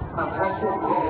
و پس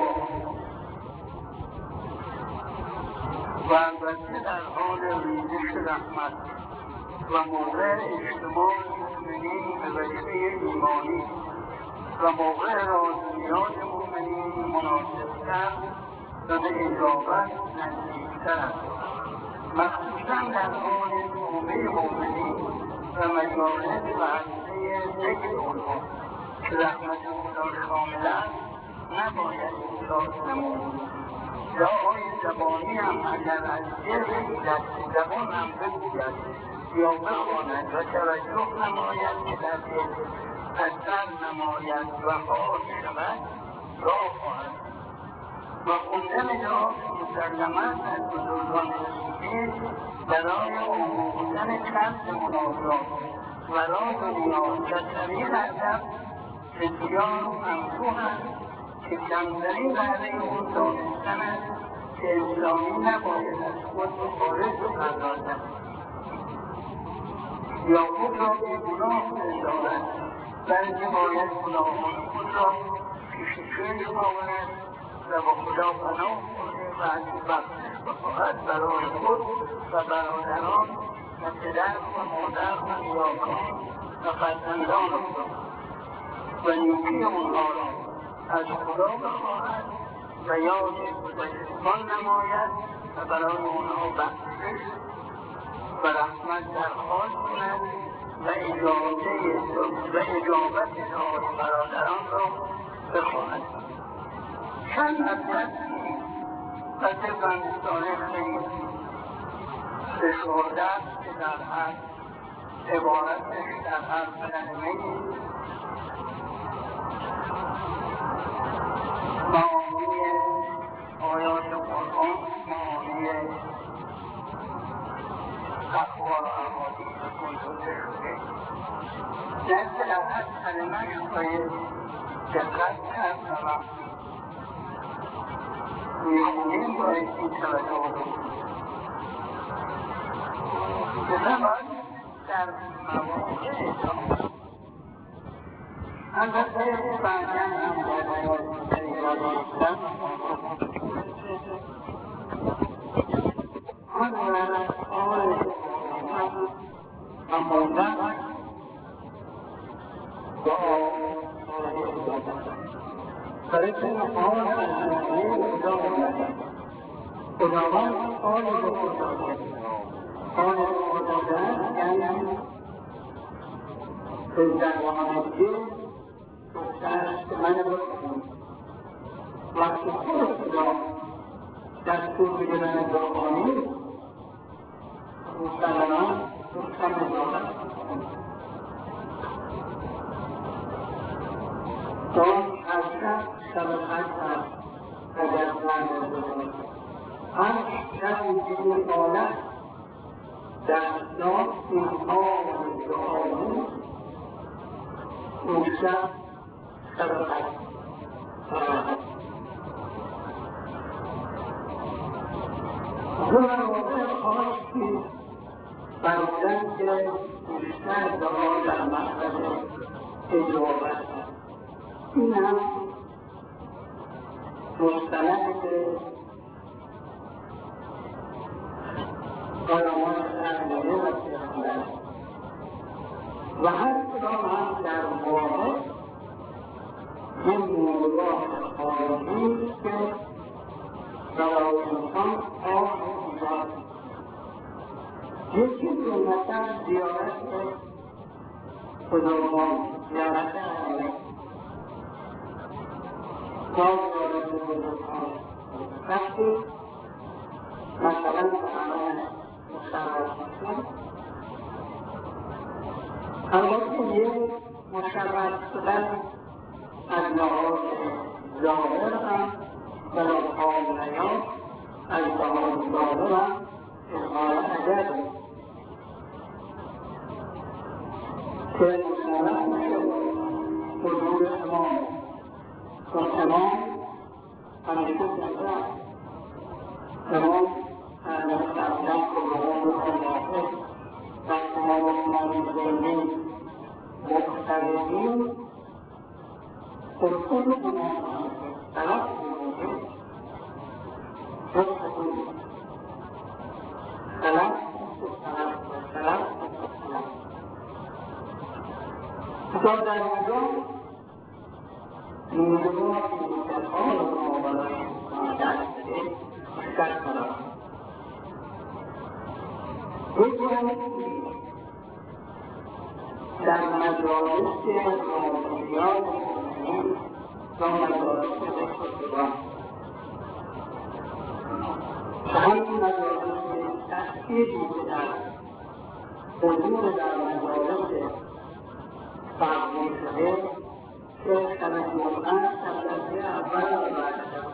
و البته در حال ریزش رحمت و موقع اجتماع مؤمنین به وجه ایمانی و موقع رازیات مؤمنین مناسبتر و به اجابت نزدیکتر است. مخصوصا در حال توبه مؤمنین و مجالس و عرصه ذکر آنها که رحمت خدا شامل است نباید احساس نمود. دعای زبانی هم اگر از جلد در زبان هم بگوید یا بخواند و توجه نماید که در دل اثر نماید و فعال شود راه خواهد و خوندن دعا مسلماً از بزرگان صوفی برای آموختن طرز مناجات و راز و نیاز و طریق ادب بسیار منفوع است که کمترین بهره او دانستن است که انسانی نباید از خود خارج بپردازد یا خود را به گناه بندازد، بلکه باید گناهان خود را پیش چشم آورد و با خدا پناه برده و از بخشش بخواهد برای خود و برادران و پدر و مادر و نیاکان و فرزندان خود و نیکی آنها را از خدا بخواهد و یاد گذشتگان نماید و برای آنها بخشش و رحمت درخواست کند و اجابت دعای برادران را بخواهد. چند مطلب و طبقانستانه خیلی فشرده است که در هر عبارتش در هر کلمه معانی آیات قرآن، معانی اخبار و احادیث گنجونده شده. لذا در هر کلمه‌اش باید دقت کرد و میخونیم باید این توجه بکنیم. لذا باید در مواقع البته بعداً هم باید ایراداستن آن آن اموندن برای که آن خداوند آن خداوند یعنی به زبانگی گفتند که من بکنم وقتی خود خدا دستور بگیرن دعانی مسلمان گفتن بزارت دعا از شبکت هست اگر من بزارت هر شبی دیگه حالت دستان اینها و دعانی اون شب شبکت من واقع خواهشی فرمودن که بیشتر دعا در مقصد اجابت هست. این هم مستند علمان تحلیه و پیغمبر و هر کدام هم در واقع این موضوعات خارجی که برای انسان آن ایجاد یکی سنتا زیارت بزرگان زیارت عالم با زیارت بزرگان وقتی مثلا برای مشرف شدن البته یک مشرف شدن از لحاظ ظاهر هم و لحاظ نیاز از لحاظ ظاهر هم اظهار ادب که مشرف میشه حضور امام چون امام همیشه زنده امام مستقیم کلهم الله و امام عثمانی زینی مقتدیین خود امام طرف بوده جفت بوده طرف خدا در اینجا موضوعات مستقام رو برای دست بده مشکل کنم در مجالس روحانیات مؤمنین و مجالس خداوند همین مجالس تأثیری که در حضور در مجالس فرمون شده که شب جمعه شب اول و بعد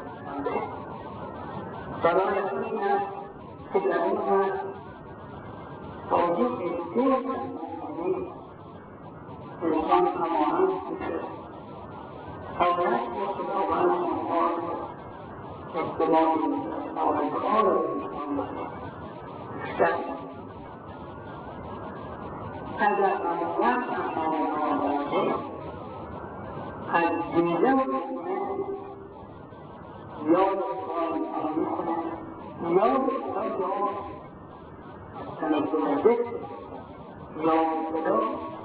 برای این است که در این وقت باید ادعای مؤمنین انسان هماهنگ میشه حالت با خداوند آنها ارتباط آنها را بیشتر اگر امانت آنها باشه از دیده مؤمن یاد خدا میکنه یاد خدا تنظیم ذکر یاد خدا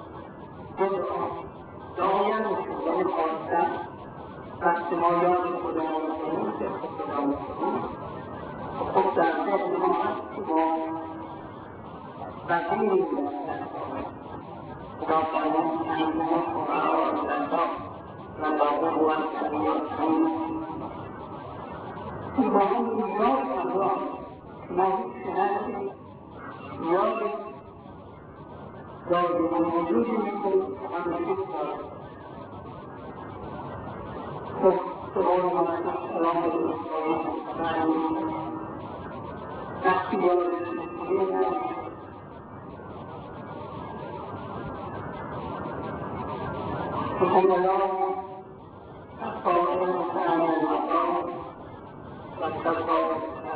دائم شدن خواستن وقتی ما یاد خدا میکنیم که خدا میکنیم خب در ذهن ما هست که ما بقیه میکنیم خدا فرمان کنیم ما قرار دندا و باقی بود کنیم این با هم یاد خدا ما شنید یاد داری موجودی میکنیم همیشه دارد خب سوال مستقیم سلام بزرگ وقتی وارد شدیم سبحان الله الصالحين وسلام الله والتقوى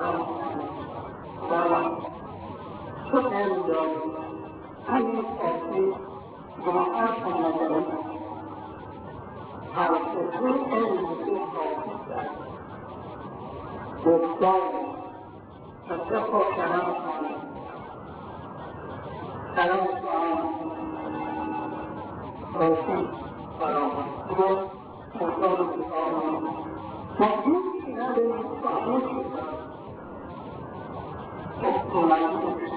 والسلام شكرا لله همین تحصیل جماعت مدنی حرکتی علمی حافظ است گفتار تصفا کلام کنید کلام روشن برآمد دیگر مقدار بسیار موجود که نداریم خاموش شدن احتمالی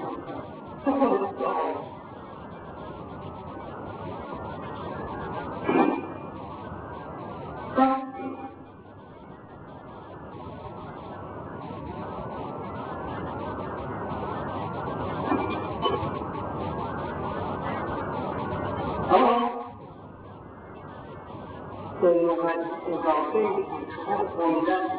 اضافه خوندن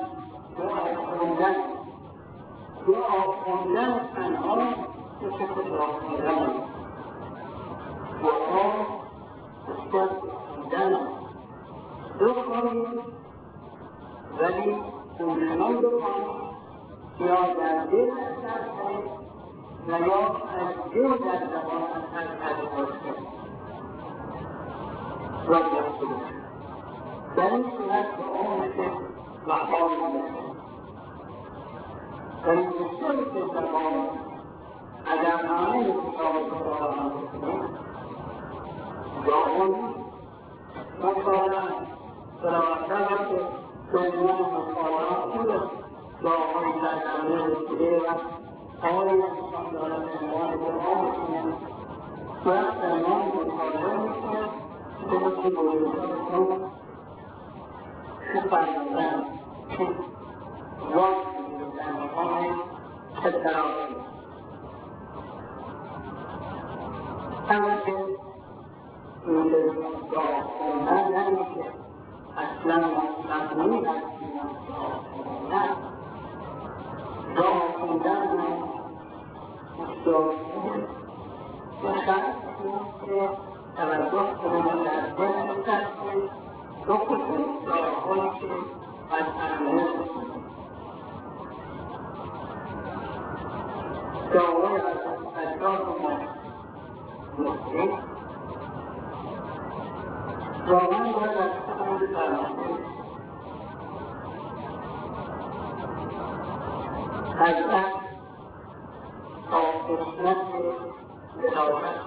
دعا خوندن تنها مثل دعا خوندن دعا مثل خوندن دو کاری ولی اونشان دو کاری یا در دل اثر کنید و یا از دل در زبان اثر کنید و کنید در این صورت دعا مثل مقام میشه در این بسیاری که زبان اگر همه کتاب خدا را هم بکنیم دعا نیست مطالعه سلامتر که دنیا مطالعه خوبه دعاهایی در زمینه رسیده و آقای انسان دارد عنوان دعا میکنه و عنوان مطالعه میکنه که مثل بزرگان فرمودن که وقت می‌دن آن اطلاعاتی اما که این دعا خوندن نمیشه اصلا مصنوعی هستیم نه دعا خوندن بسیار و شرط که توجه کنیم در ذهن بسازیم دو خصوص دعاهایی که از انواع دعاهای از اجراف ما مسلم واقعا باید از خودمون فرمانده از دست تا قسمت ولایت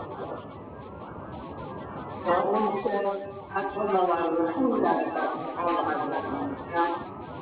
تا اون که حتی نوردهون در سرحال حضرت محترم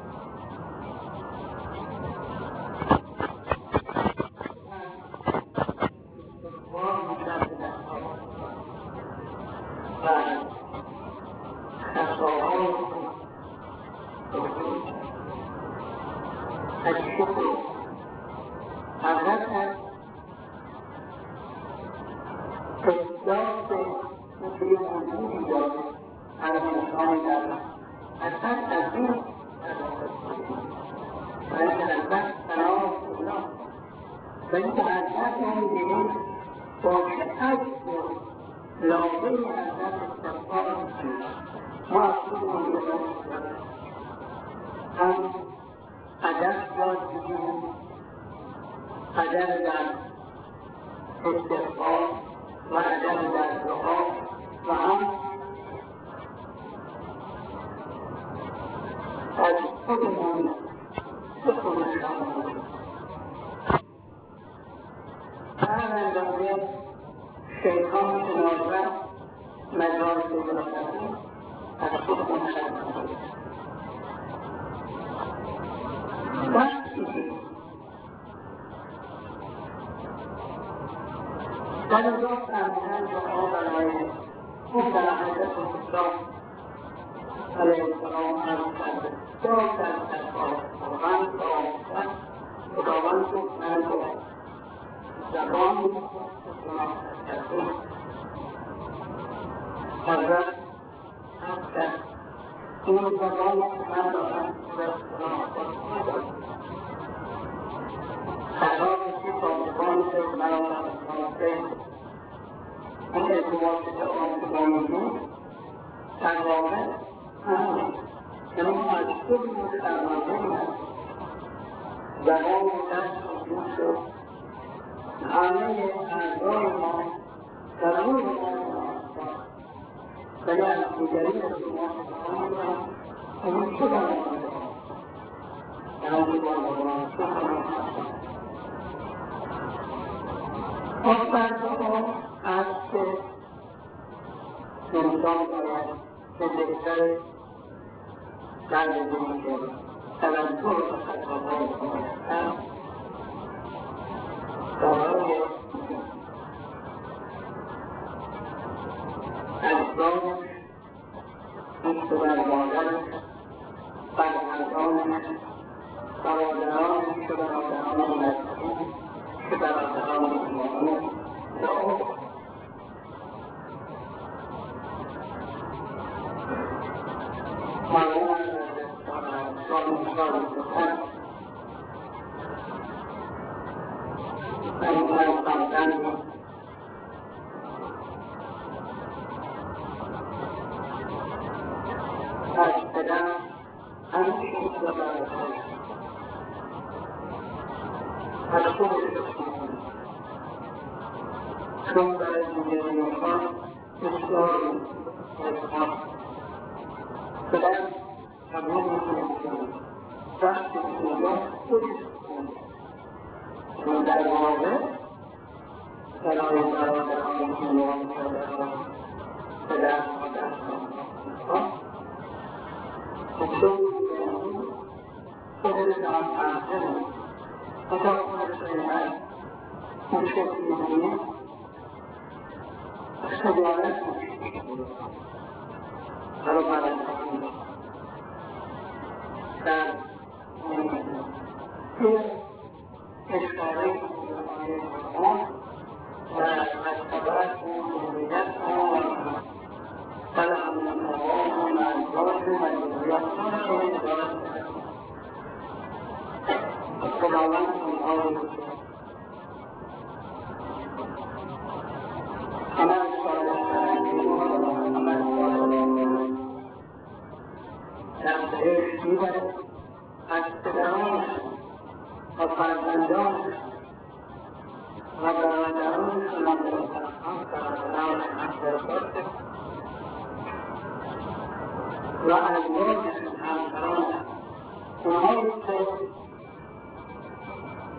و ازواج همسران اونهایی که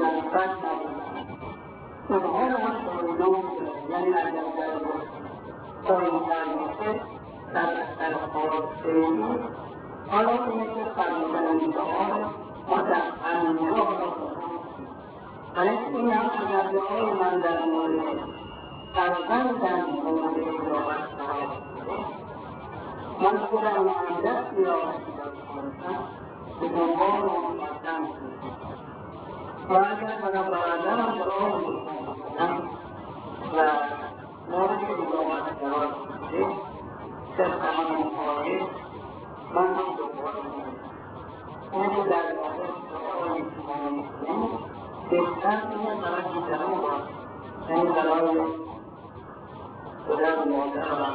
معرفت ندارد. اونها رو هم شنیدون یعنی اگر در پایین ترمیشه در خواستهی حالا اینه که فرمودنی دعای ما در همین راه را ولی این هم اگر دعای من در مورد فرزندم مورد اجابت خواهد شده من خودم مهندس بیاورد کنم به دنبال اون فرزند شدم و اگر من برادرم دعای میکنم و مورد اجابت قرار شده طبق همین آیه من هم دنبال میکنم اون در واقع دعای شما میکنم بهتر اینه برای دیگران باید یعنی برای پدر و مادر و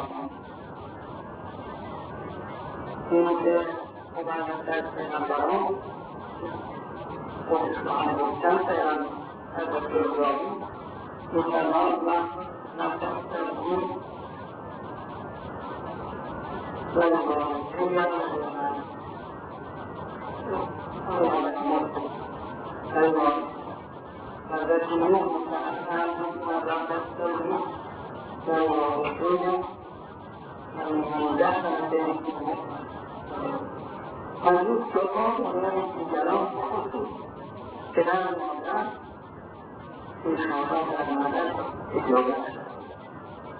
این که مبارکت پیغمبران خودشان گفتن پیغمبر حضرت ابراهیم مسلمان و نفس ترجیم و نمازیت حضرت نوح متأثر و نفس ترجیم و دخل ترجیم هنوز دعا برای دیگران خصوص پدر و مادر پیشنهاد در مدد اجابت